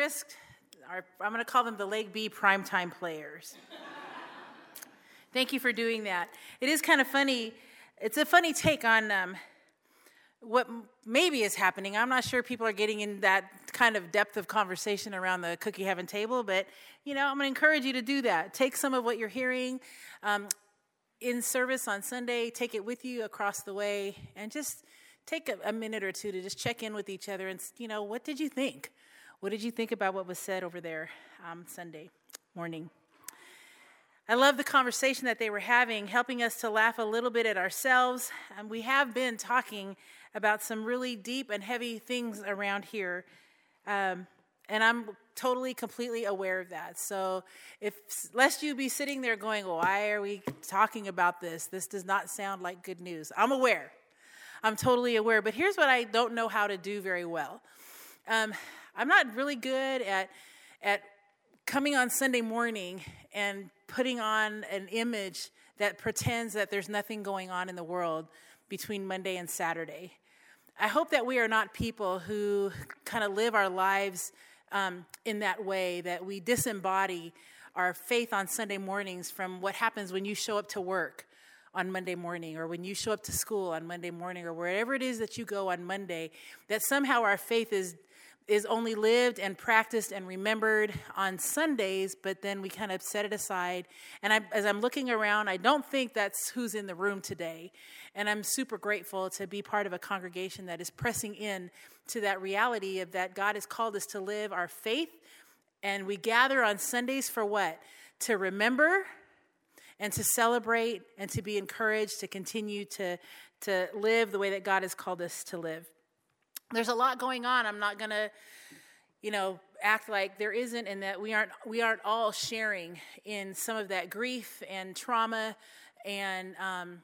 risked, I'm going to call them the Lake B primetime players. Thank you for doing that. It is kind of funny. It's a funny take on what maybe is happening. I'm not sure people are getting in that kind of depth of conversation around the Cookie Heaven table, but, I'm going to encourage you to do that. Take some of what you're hearing in service on Sunday, take it with you across the way, and just take a minute or two to just check in with each other and, what did you think? What did you think about what was said over there Sunday morning? I love the conversation that they were having, helping us to laugh a little bit at ourselves. We have been talking about some really deep and heavy things around here, and I'm totally, completely aware of that. So lest you be sitting there going, why are we talking about this? This does not sound like good news. I'm aware. I'm totally aware. But here's what I don't know how to do very well. I'm not really good at coming on Sunday morning and putting on an image that pretends that there's nothing going on in the world between Monday and Saturday. I hope that we are not people who kind of live our lives in that way, that we disembody our faith on Sunday mornings from what happens when you show up to work on Monday morning, or when you show up to school on Monday morning, or wherever it is that you go on Monday, that somehow our faith is only lived and practiced and remembered on Sundays, but then we kind of set it aside. And as I'm looking around, I don't think that's who's in the room today. And I'm super grateful to be part of a congregation that is pressing in to that reality of that God has called us to live our faith. And we gather on Sundays for what? To remember and to celebrate and to be encouraged to continue to live the way that God has called us to live. There's a lot going on. I'm not going to, act like there isn't, and that we aren't all sharing in some of that grief and trauma and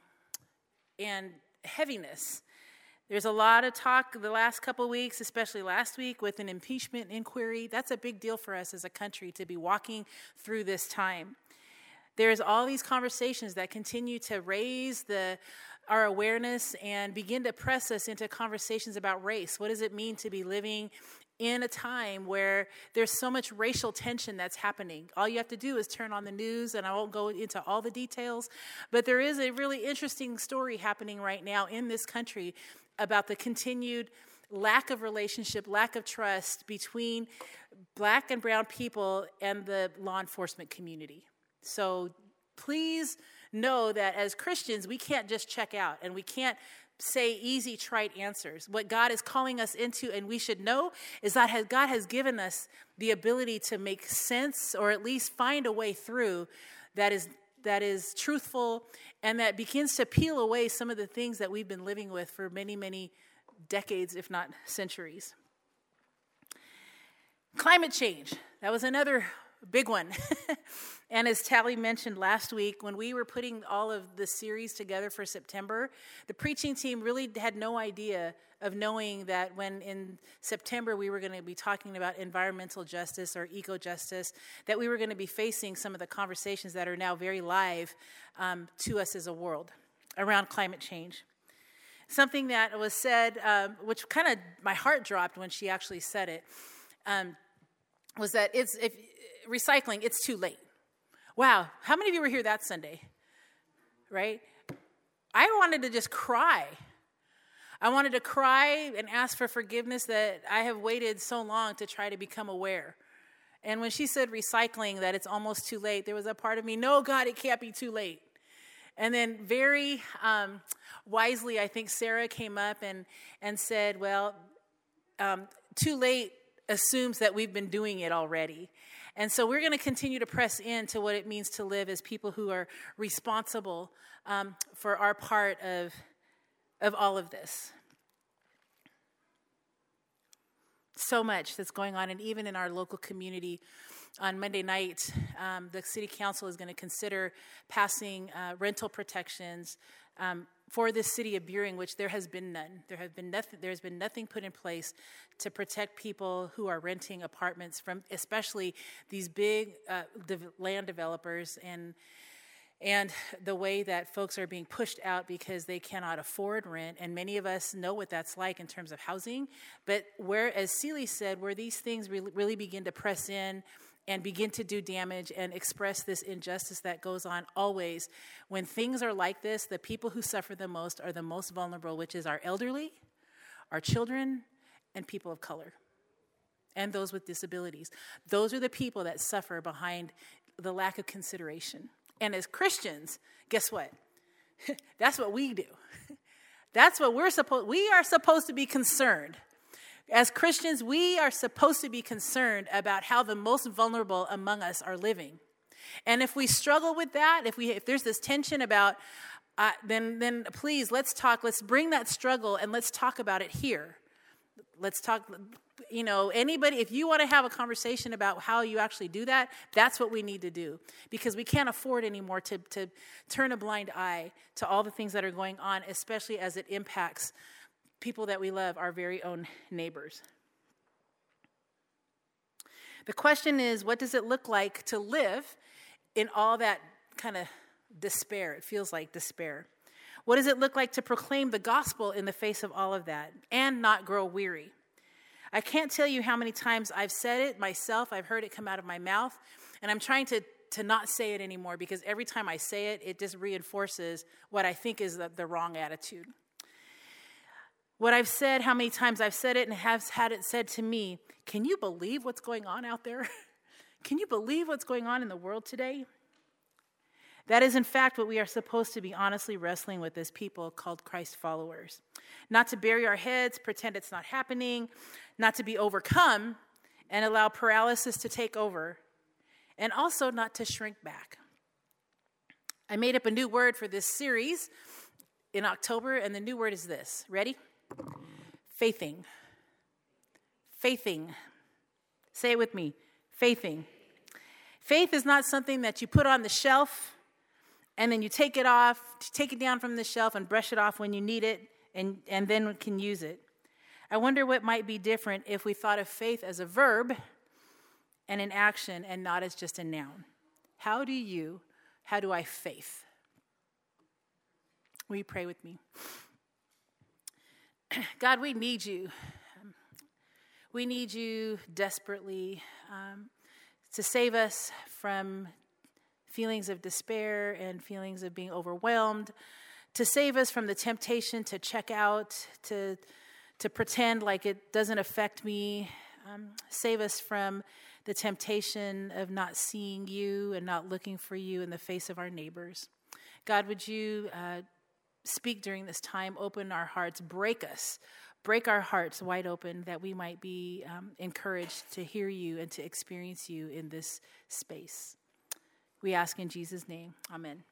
heaviness. There's a lot of talk the last couple of weeks, especially last week with an impeachment inquiry. That's a big deal for us as a country to be walking through this time. There's all these conversations that continue to raise our awareness and begin to press us into conversations about race. What does it mean to be living in a time where there's so much racial tension that's happening? All you have to do is turn on the news, and I won't go into all the details, but there is a really interesting story happening right now in this country about the continued lack of relationship, lack of trust between Black and brown people and the law enforcement community. So please know that as Christians, we can't just check out, and we can't say easy, trite answers. What God is calling us into, and we should know, is that God has given us the ability to make sense, or at least find a way through that is truthful, and that begins to peel away some of the things that we've been living with for many, many decades, if not centuries. Climate change. That was another big one. And as Tally mentioned last week, when we were putting all of the series together for September, the preaching team really had no idea of knowing that when in September we were going to be talking about environmental justice or eco-justice, that we were going to be facing some of the conversations that are now very live to us as a world around climate change. Something that was said, which kind of my heart dropped when she actually said it, was that recycling, it's too late. Wow, how many of you were here that Sunday, right? I wanted to just cry. I wanted to cry and ask for forgiveness that I have waited so long to try to become aware. And when she said recycling, that it's almost too late, there was a part of me, no, God, it can't be too late. And then very wisely, I think Sarah came up and said, well, too late assumes that we've been doing it already. And so we're going to continue to press into what it means to live as people who are responsible for our part of all of this. So much that's going on, and even in our local community. On Monday night, the city council is going to consider passing rental protections for the city of Buring, which there has been none. There's been nothing put in place to protect people who are renting apartments from, especially these big land developers. And and the way that folks are being pushed out because they cannot afford rent. And many of us know what that's like in terms of housing. But where, as Seeley said, where these things really begin to press in and begin to do damage and express this injustice that goes on always, when things are like this, the people who suffer the most are the most vulnerable, which is our elderly, our children, and people of color, and those with disabilities. Those are the people that suffer behind the lack of consideration. And as Christians, guess what? That's what we do. That's what we are supposed to be concerned. As Christians, we are supposed to be concerned about how the most vulnerable among us are living. And if we struggle with that, if there's this tension about, then please, let's talk. Let's bring that struggle and let's talk about it here. Let's talk, anybody, if you want to have a conversation about how you actually do that, that's what we need to do. Because we can't afford anymore to turn a blind eye to all the things that are going on, especially as it impacts people that we love, our very own neighbors. The question is, what does it look like to live in all that kind of despair? It feels like despair. What does it look like to proclaim the gospel in the face of all of that and not grow weary? I can't tell you how many times I've said it myself. I've heard it come out of my mouth, and I'm trying to not say it anymore, because every time I say it, it just reinforces what I think is the wrong attitude. What I've said, how many times I've said it and have had it said to me, can you believe what's going on out there? Can you believe what's going on in the world today? That is, in fact, what we are supposed to be honestly wrestling with as people called Christ followers. Not to bury our heads, pretend it's not happening, not to be overcome and allow paralysis to take over, and also not to shrink back. I made up a new word for this series in October, and the new word is this. Ready? Faithing. Faithing. Say it with me. Faithing. Faith is not something that you put on the shelf and then you take it off, take it down from the shelf and brush it off when you need it and then can use it. I wonder what might be different if we thought of faith as a verb and an action and not as just a noun. How do I faith? Will you pray with me? God, we need you. We need you desperately to save us from feelings of despair and feelings of being overwhelmed, to save us from the temptation to check out, to pretend like it doesn't affect me. Save us from the temptation of not seeing you and not looking for you in the face of our neighbors. God, would you speak during this time, open our hearts, break our hearts wide open that we might be encouraged to hear you and to experience you in this space. We ask in Jesus' name, amen.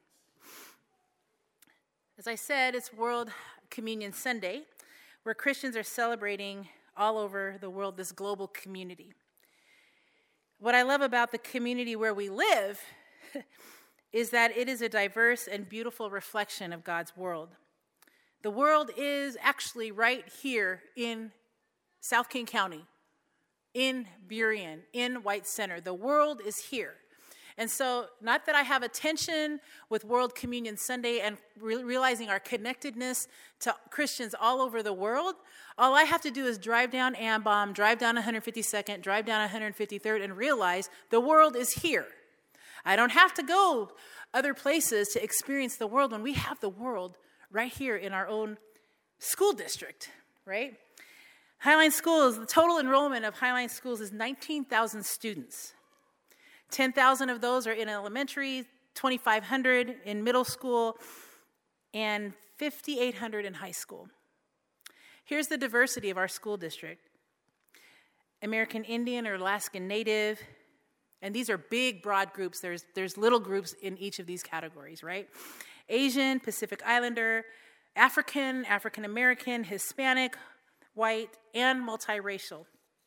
As I said, it's World Communion Sunday, where Christians are celebrating all over the world this global community. What I love about the community where we live is that it is a diverse and beautiful reflection of God's world. The world is actually right here in South King County, in Burien, in White Center. The world is here. And so, not that I have a tension with World Communion Sunday and realizing our connectedness to Christians all over the world. All I have to do is drive down Ambom, drive down 152nd, drive down 153rd, and realize the world is here. I don't have to go other places to experience the world when we have the world right here in our own school district, right? Highline Schools, the total enrollment of Highline Schools is 19,000 students. 10,000 of those are in elementary, 2,500 in middle school, and 5,800 in high school. Here's the diversity of our school district. American Indian or Alaskan Native, and these are big, broad groups. There's little groups in each of these categories, right? Asian, Pacific Islander, African, African American, Hispanic, white, and multiracial.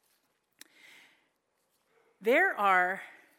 There are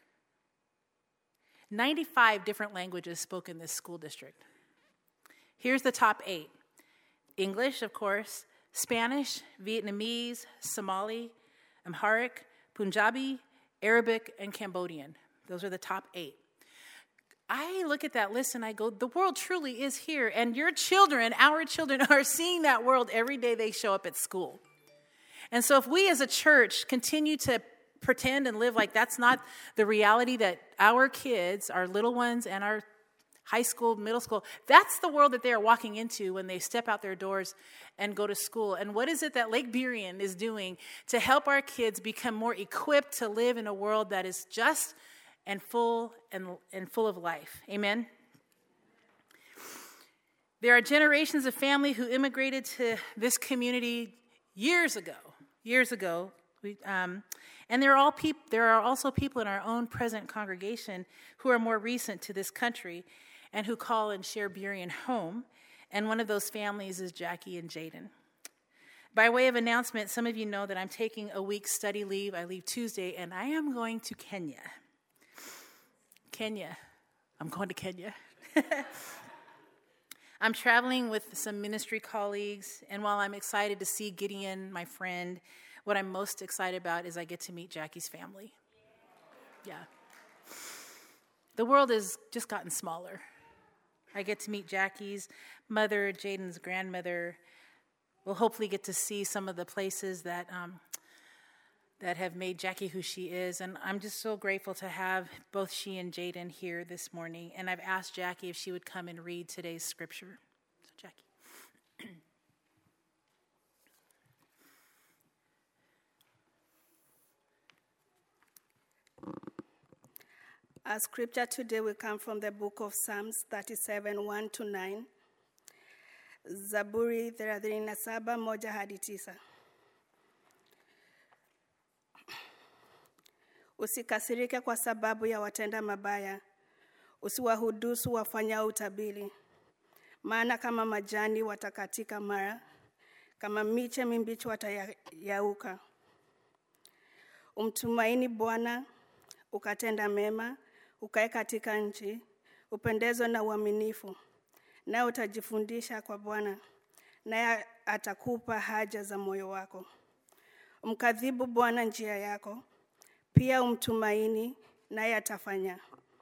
95 different languages spoken in this school district. Here's the top 8. English, of course, Spanish, Vietnamese, Somali, Amharic, Punjabi, Arabic, and Cambodian. Those are the top 8. I look at that list and I go, the world truly is here. And your children, our children, are seeing that world every day they show up at school. And so if we as a church continue to pretend and live like that's not the reality that our kids, our little ones, and our high school, middle school, that's the world that they are walking into when they step out their doors and go to school. And what is it that Lake Burien is doing to help our kids become more equipped to live in a world that is just and full of life? Amen. There are generations of family who immigrated to this community years ago. And there are also people in our own present congregation who are more recent to this country and who call and share Burien home. And one of those families is Jackie and Jaden. By way of announcement, some of you know that I'm taking a week's study leave. I leave Tuesday, and I am going to Kenya. I'm going to Kenya. I'm traveling with some ministry colleagues, and while I'm excited to see Gideon, my friend, what I'm most excited about is I get to meet Jackie's family. Yeah. The world has just gotten smaller. I get to meet Jackie's mother, Jaden's grandmother. We'll hopefully get to see some of the places that have made Jackie who she is. And I'm just so grateful to have both she and Jaden here this morning. And I've asked Jackie if she would come and read today's scripture. So, Jackie. Our scripture today will come from the book of Psalms 37, 1-9. Zaburi 37, 1-9. Usikasirike kwa sababu ya watenda mabaya, usiwahudusu wafanyao utabili. Maana kama majani watakatika mara, kama miche mimbichi watayauka. Umtumaini Bwana, ukatenda mema, ukae katika nchi, upendezwe na uaminifu. Nawe utajifundisha kwa Bwana, naye atakupa haja za moyo wako. Umkadhibu Bwana njia yako, pia umtumaini, naye atafanya.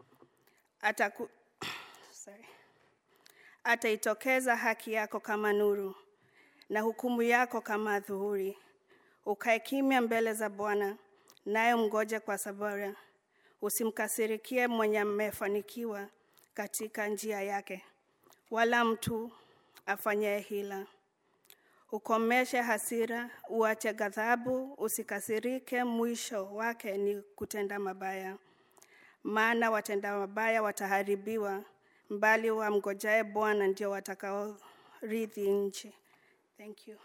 Ataitokeza haki yako kama nuru, na hukumu yako kama adhuhuri. Ukae kimya mbele za Bwana, naye umngoje kwa saburi. Usimkasirikie mwenye amefanikiwa katika njia yake, wala mtu afanyaye hila. Ukomeshe hasira, uache ghadhabu, usikasirike, mwisho wake ni kutenda mabaya. Maana watenda mabaya wataharibiwa, mbali wamngojaye Bwana ndio watakaorithi nchi. Thank you.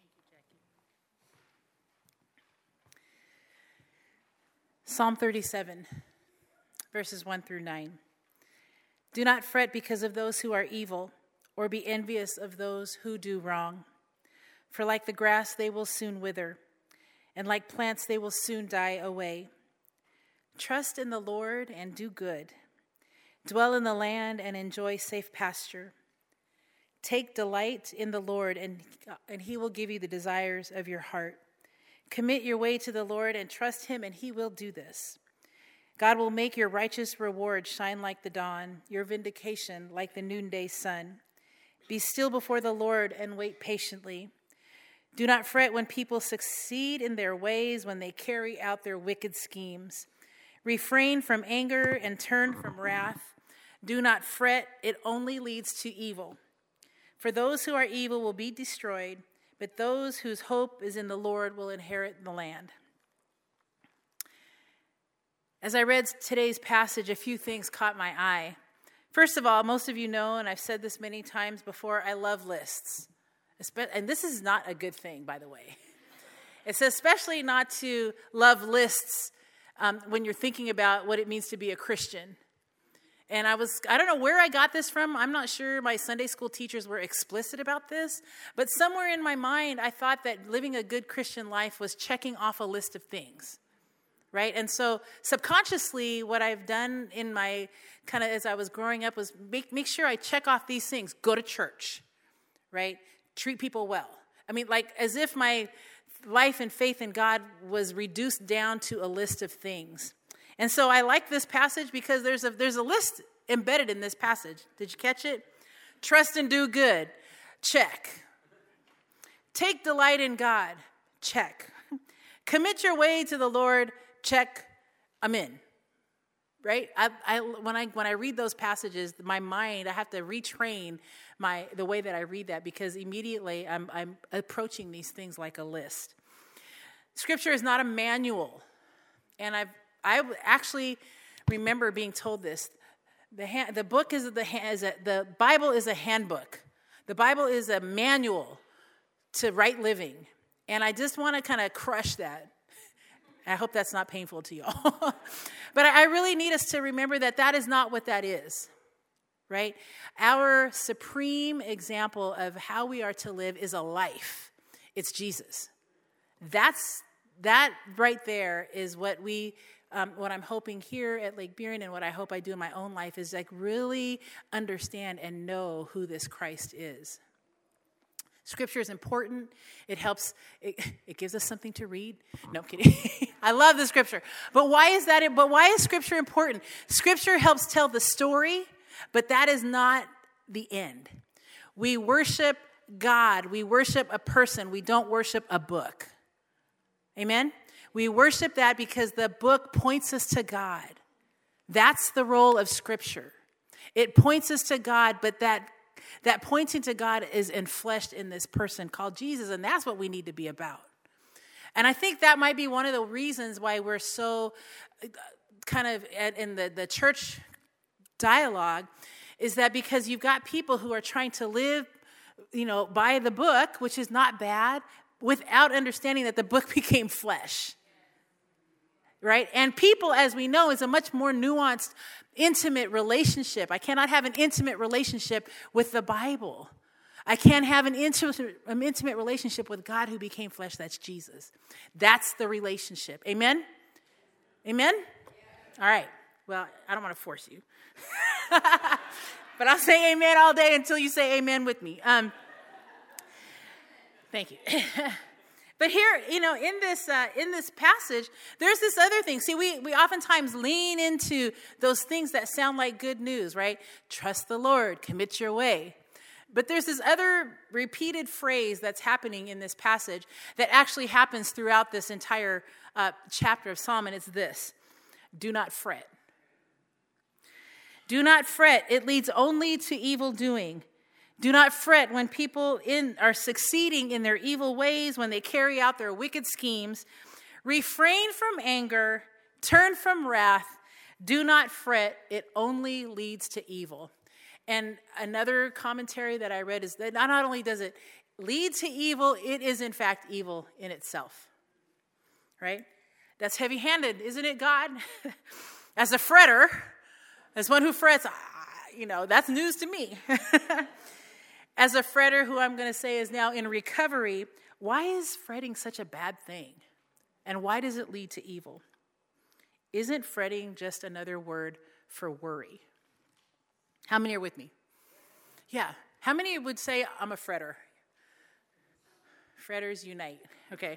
Psalm 37, verses 1-9. Do not fret because of those who are evil, or be envious of those who do wrong. For like the grass they will soon wither, and like plants they will soon die away. Trust in the Lord and do good. Dwell in the land and enjoy safe pasture. Take delight in the Lord, and he will give you the desires of your heart. Commit your way to the Lord and trust him, and he will do this. God will make your righteous reward shine like the dawn, your vindication like the noonday sun. Be still before the Lord and wait patiently. Do not fret when people succeed in their ways, when they carry out their wicked schemes. Refrain from anger and turn from wrath. Do not fret, it only leads to evil. For those who are evil will be destroyed, but those whose hope is in the Lord will inherit the land. As I read today's passage, a few things caught my eye. First of all, most of you know, and I've said this many times before, I love lists. And this is not a good thing, by the way. It's especially not to love lists when you're thinking about what it means to be a Christian. And I don't know where I got this from. I'm not sure my Sunday school teachers were explicit about this. But somewhere in my mind, I thought that living a good Christian life was checking off a list of things, right? And so subconsciously, what I've done in my kind of as I was growing up was make sure I check off these things. Go to church, right? Treat people well. I mean, like as if my life and faith in God was reduced down to a list of things. And so I like this passage because there's a list embedded in this passage. Did you catch it? Trust and do good. Check. Take delight in God. Check. Commit your way to the Lord. Check. I'm in. Right? When I read those passages, my mind, I have to retrain the way that I read that, because immediately I'm approaching these things like a list. Scripture is not a manual. And I actually remember being told this. The Bible is a handbook. The Bible is a manual to right living. And I just want to kind of crush that. I hope that's not painful to y'all. But I really need us to remember that is not what that is, right? Our supreme example of how we are to live is a life. It's Jesus. That right there is what what I'm hoping here at Lake Buren, and what I hope I do in my own life, is like really understand and know who this Christ is. Scripture is important. It helps. It gives us something to read. No, I'm kidding. I love the Scripture. But why is that? But why is Scripture important? Scripture helps tell the story, but that is not the end. We worship God. We worship a person. We don't worship a book. Amen? We worship that because the book points us to God. That's the role of Scripture. It points us to God, but that pointing to God is enfleshed in this person called Jesus, and that's what we need to be about. And I think that might be one of the reasons why we're so kind of in the church dialogue, is that because you've got people who are trying to live, by the book, which is not bad, without understanding that the book became flesh. Right? And people, as we know, is a much more nuanced, intimate relationship. I cannot have an intimate relationship with the Bible. I can't have an intimate relationship with God who became flesh. That's Jesus. That's the relationship. Amen? Amen? All right. Well, I don't want to force you. But I'll say amen all day until you say amen with me. Thank you. But here, in this passage, there's this other thing. See, we oftentimes lean into those things that sound like good news, right? Trust the Lord, commit your way. But there's this other repeated phrase that's happening in this passage that actually happens throughout this entire chapter of Psalm, and it's this: do not fret. Do not fret. It leads only to evil doing. Do not fret when people are succeeding in their evil ways, when they carry out their wicked schemes. Refrain from anger, turn from wrath. Do not fret. It only leads to evil. And another commentary that I read is that not only does it lead to evil, it is in fact evil in itself. Right? That's heavy-handed, isn't it, God? As a fretter, as one who frets, that's news to me. As a fretter who I'm going to say is now in recovery, why is fretting such a bad thing? And why does it lead to evil? Isn't fretting just another word for worry? How many are with me? Yeah. How many would say, I'm a fretter? Fretters unite. Okay.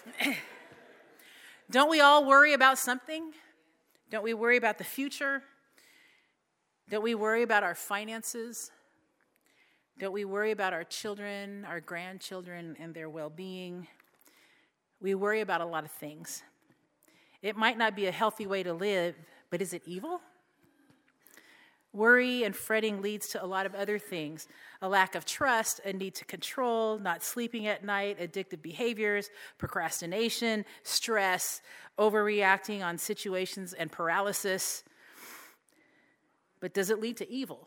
Don't we all worry about something? Don't we worry about the future? Don't we worry about our finances? Don't we worry about our children, our grandchildren, and their well-being? We worry about a lot of things. It might not be a healthy way to live, but is it evil? Worry and fretting leads to a lot of other things: a lack of trust, a need to control, not sleeping at night, addictive behaviors, procrastination, stress, overreacting on situations, and paralysis. But does it lead to evil?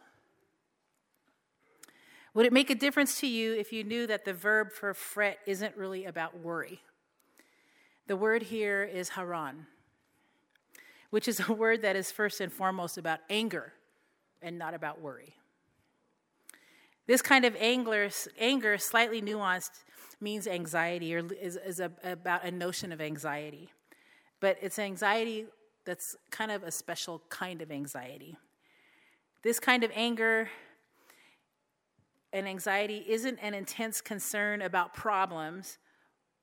Would it make a difference to you if you knew that the verb for fret isn't really about worry? The word here is haran, which is a word that is first and foremost about anger and not about worry. This kind of anger, slightly nuanced, means anxiety, or is about a notion of anxiety. But it's anxiety that's kind of a special kind of anxiety. This kind of anger and anxiety isn't an intense concern about problems,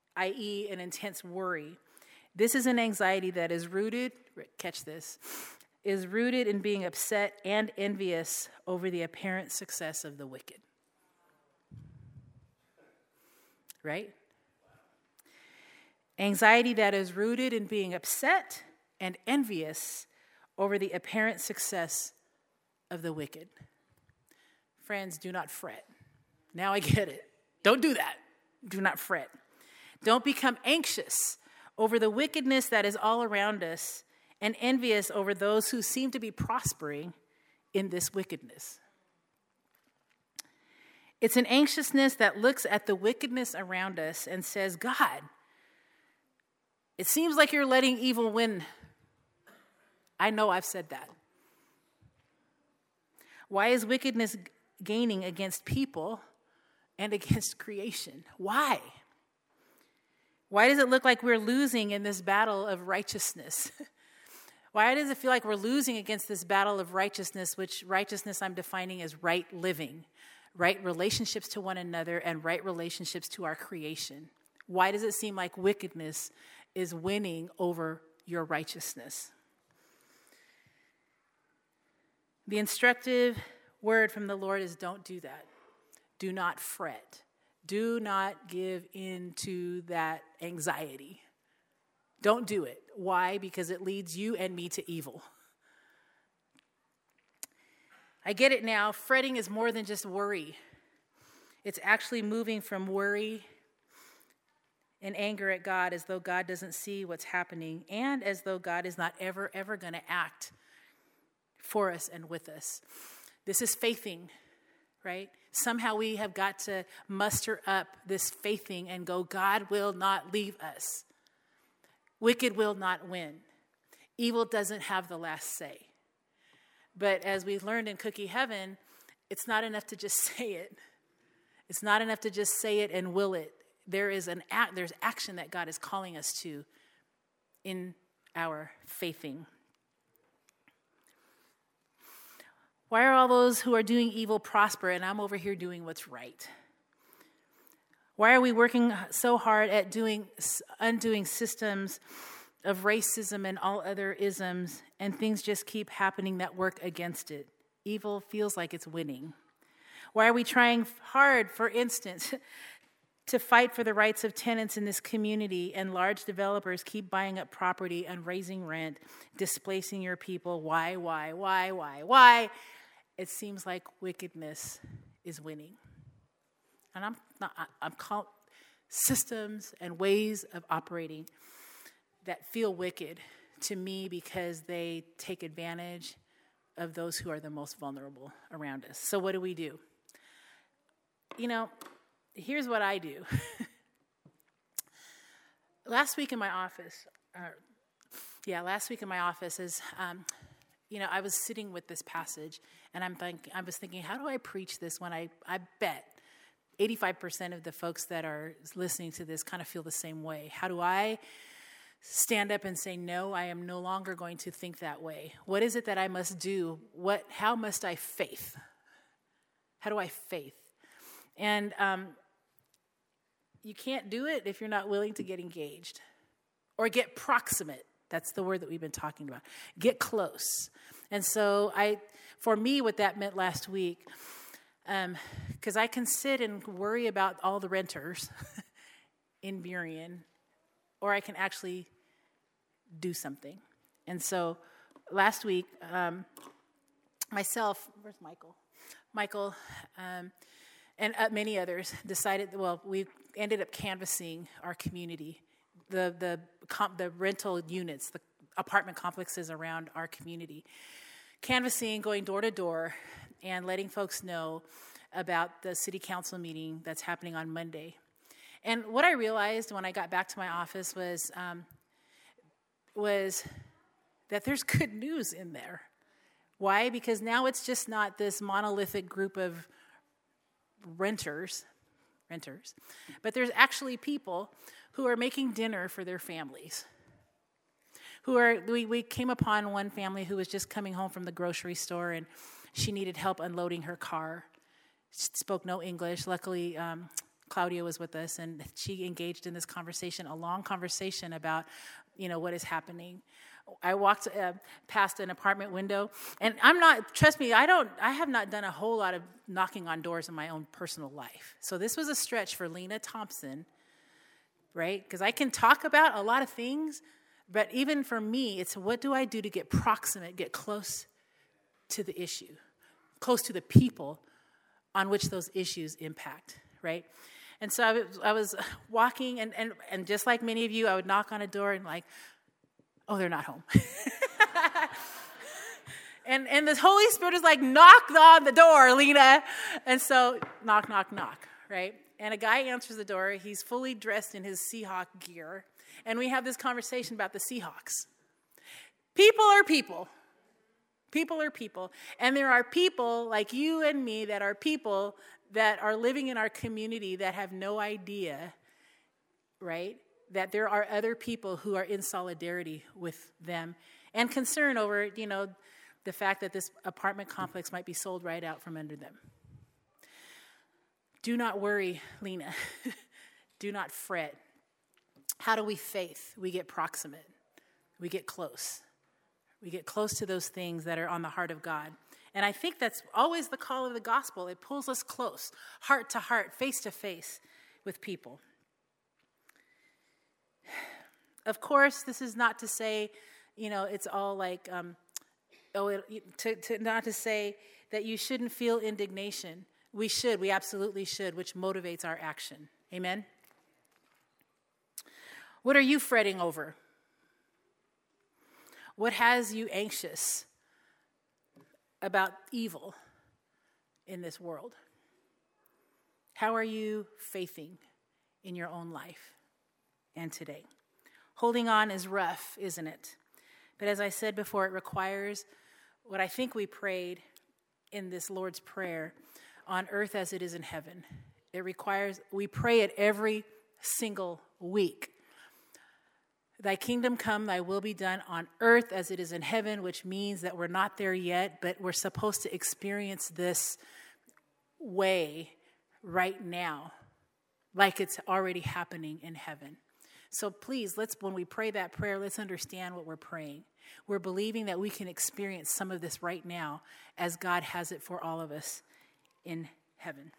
i.e. an intense worry. This is an anxiety that is rooted, catch this, is rooted in being upset and envious over the apparent success of the wicked. Right? Anxiety that is rooted in being upset and envious over the apparent success of the wicked. Friends, do not fret. Now I get it. Don't do that. Do not fret. Don't become anxious over the wickedness that is all around us and envious over those who seem to be prospering in this wickedness. It's an anxiousness that looks at the wickedness around us and says, God, it seems like you're letting evil win. I know I've said that. Why is wickedness gaining against people and against creation? Why? Why does it look like we're losing in this battle of righteousness? Why does it feel like we're losing against this battle of righteousness, which righteousness I'm defining as right living, right relationships to one another, and right relationships to our creation? Why does it seem like wickedness is winning over your righteousness? The instructive word from the Lord is don't do that. Do not fret. Do not give in to that anxiety. Don't do it. Why? Because it leads you and me to evil. I get it now. Fretting is more than just worry. It's actually moving from worry and anger at God as though God doesn't see what's happening and as though God is not ever going to act for us and with us. This is faithing, right? Somehow we have got to muster up this faithing and go, God will not leave us. Wicked will not win. Evil doesn't have the last say. But as we've learned in Cookie Heaven, it's not enough to just say it. It's not enough to just say it and will it. There's action that God is calling us to in our faithing. Why are all those who are doing evil prosper and I'm over here doing what's right? Why are we working so hard at undoing systems of racism and all other isms, and things just keep happening that work against it? Evil feels like it's winning. Why are we trying hard, for instance, to fight for the rights of tenants in this community, and large developers keep buying up property and raising rent, displacing your people? Why? It seems like wickedness is winning. And I'm calling systems and ways of operating that feel wicked to me because they take advantage of those who are the most vulnerable around us. So what do we do? Here's what I do. Last week in my office is, I was sitting with this passage, and I was thinking, how do I preach this when I bet 85% of the folks that are listening to this kind of feel the same way? How do I stand up and say, no, I am no longer going to think that way? What is it that I must do? How must I faith? How do I faith? And you can't do it if you're not willing to get engaged or get proximate. That's the word that we've been talking about. Get close. And so for me, what that meant last week, because I can sit and worry about all the renters in Burien, or I can actually do something. And so last week, myself, where's Michael? Michael and many others decided, we ended up canvassing our community, the rental units, the apartment complexes around our community. Canvassing, going door to door, and letting folks know about the city council meeting that's happening on Monday. And what I realized when I got back to my office was that there's good news in there. Why? Because now it's just not this monolithic group of renters, but there's actually people who are making dinner for their families. We came upon one family who was just coming home from the grocery store, and she needed help unloading her car. She spoke no English. Luckily, Claudia was with us, and she engaged in this conversation, a long conversation about, what is happening. I walked past an apartment window, and trust me, I have not done a whole lot of knocking on doors in my own personal life. So this was a stretch for Lena Thompson, right? Because I can talk about a lot of things, but even for me, it's what do I do to get proximate, get close to the issue, close to the people on which those issues impact, right? And so I was walking, and just like many of you, I would knock on a door and like, oh, they're not home. and the Holy Spirit is like, knock on the door, Lena. And so knock, knock, knock, right? And a guy answers the door. He's fully dressed in his Seahawk gear. And we have this conversation about the Seahawks. People are people. People are people. And there are people like you and me that are people that are living in our community that have no idea, right, that there are other people who are in solidarity with them and concern over, the fact that this apartment complex might be sold right out from under them. Do not worry, Lena. Do not fret. How do we faith? We get proximate. We get close. We get close to those things that are on the heart of God. And I think that's always the call of the gospel. It pulls us close, heart to heart, face to face with people. Of course, this is not to say, it's all like, not to say that you shouldn't feel indignation. We should, we absolutely should, which motivates our action. Amen? What are you fretting over? What has you anxious about evil in this world? How are you faithing in your own life and today? Holding on is rough, isn't it? But as I said before, it requires what I think we prayed in this Lord's Prayer, on earth as it is in heaven. We pray it every single week. Thy kingdom come, thy will be done on earth as it is in heaven, which means that we're not there yet, but we're supposed to experience this way right now, like it's already happening in heaven. So please, when we pray that prayer, let's understand what we're praying. We're believing that we can experience some of this right now as God has it for all of us in heaven.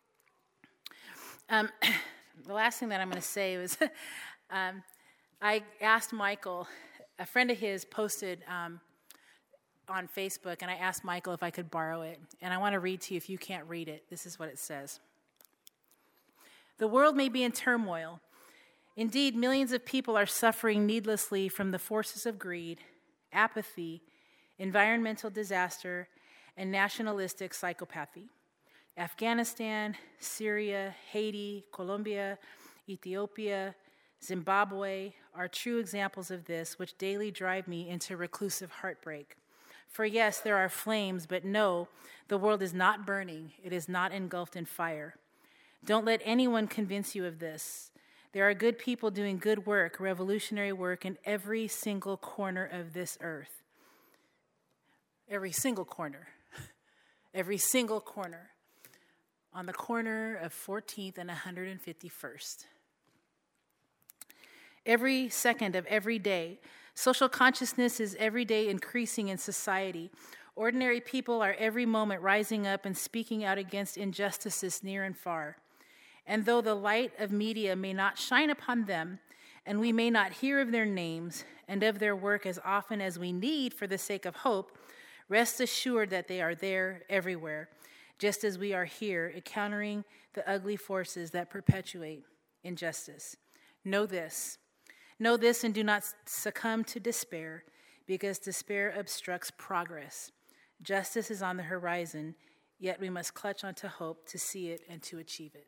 The last thing that I'm going to say was I asked Michael, a friend of his posted on Facebook, and I asked Michael if I could borrow it. And I want to read to you if you can't read it. This is what it says. The world may be in turmoil. Indeed, millions of people are suffering needlessly from the forces of greed, apathy, environmental disaster, and nationalistic psychopathy. Afghanistan, Syria, Haiti, Colombia, Ethiopia, Zimbabwe are true examples of this, which daily drive me into reclusive heartbreak. For yes, there are flames, but no, the world is not burning. It is not engulfed in fire. Don't let anyone convince you of this. There are good people doing good work, revolutionary work in every single corner of this earth. Every single corner. Every single corner. On the corner of 14th and 151st. Every second of every day. Social consciousness is every day increasing in society. Ordinary people are every moment rising up and speaking out against injustices near and far. And though the light of media may not shine upon them, and we may not hear of their names and of their work as often as we need for the sake of hope, rest assured that they are there everywhere, just as we are here, encountering the ugly forces that perpetuate injustice. Know this, and do not succumb to despair, because despair obstructs progress. Justice is on the horizon, yet we must clutch onto hope to see it and to achieve it.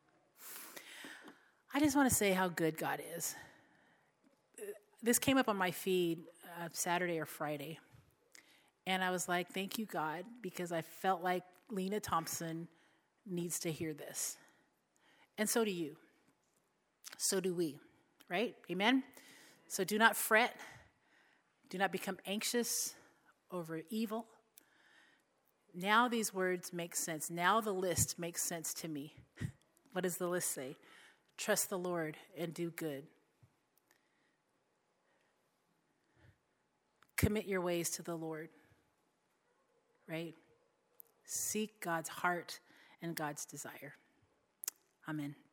I just want to say how good God is. This came up on my feed Saturday or Friday, and I was like, thank you, God, because I felt like Lena Thompson needs to hear this. And so do you. So do we, right? Amen? So do not fret. Do not become anxious over evil. Now these words make sense. Now the list makes sense to me. What does the list say? Trust the Lord and do good. commit your ways to the Lord, right? Seek God's heart and God's desire. Amen.